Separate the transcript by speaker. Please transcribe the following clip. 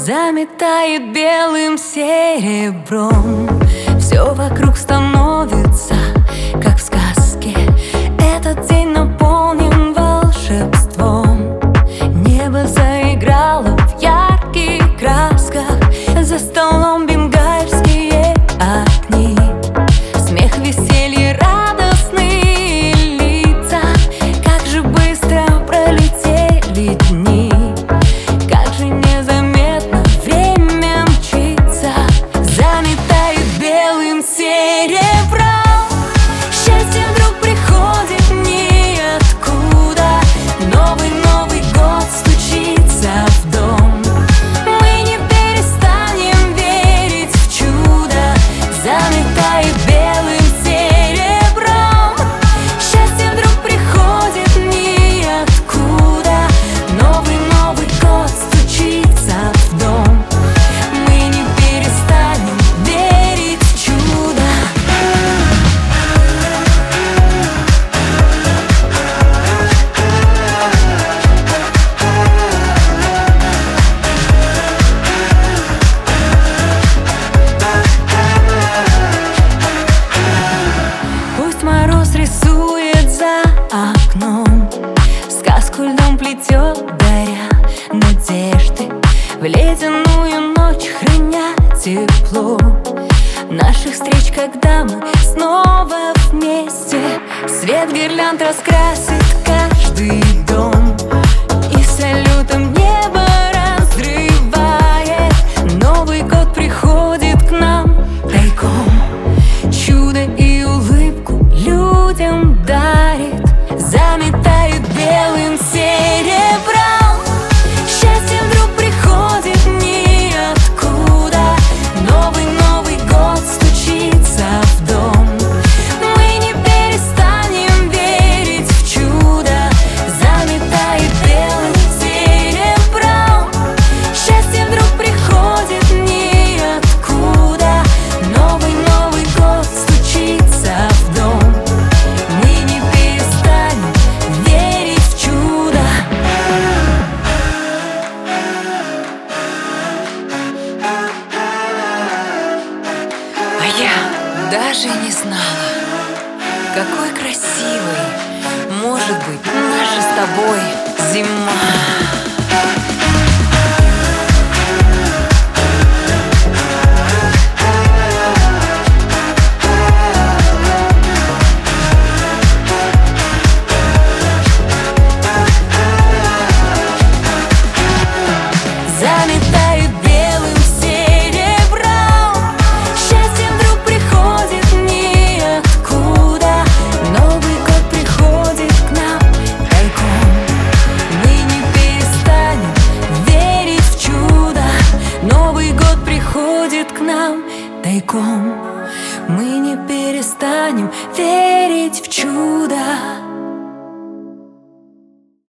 Speaker 1: заметает белым серебром. Все вокруг становится, как в сказке. Этот день наполнен волшебством. Небо заиграло в ярких красках. За столом бенгальские огни. Смех, веселье, радостные лица. Как же быстро пролетели дни. Как же незаметно время мчится. Заметает белым серебром. Счастье вдруг приходит ниоткуда. Новый год стучится в дом. Мы не перестанем верить в чудо. Заметает белым серебром. Счастье вдруг приходит ниоткуда. Новый год стучится в дом. Мы не перестанем верить в чудо. Пусть мороз рисует за окном, сказку льдом плетет, даря надежды. В ледяную ночь храня тепло наших встреч, когда мы снова вместе. Свет гирлянд раскрасит каждый дом, и салютом небо разрывает. Новый год приходит к нам тайком. Чудо и улыбку людям дарит. Заметает белым серебром. Счастье вдруг приходит ниоткуда. Новый год стучится в дом. Мы не перестанем верить в чудо. Заметает белым серебром. Счастье вдруг приходит ниоткуда. Новый год стучится в дом. Мы не перестанем верить в чудо. А я даже не знала, какой красивой может быть наша с тобой зима. Заметает белым серебром. Счастье вдруг приходит ниоткуда. Новый год приходит к нам тайком. Мы не перестанем верить в чудо. Новый год приходит к нам тайком. Мы не перестанем верить в чудо.